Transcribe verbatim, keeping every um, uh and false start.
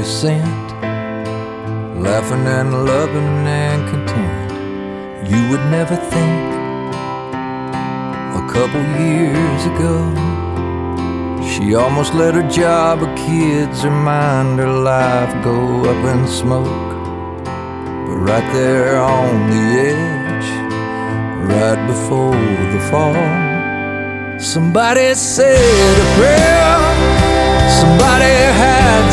strawberry scent, laughing and loving and content. You would never think a couple years ago she almost let her job of kids remind her life go up in smoke. But right there on the edge, right before the fall, somebody said a prayer, somebody had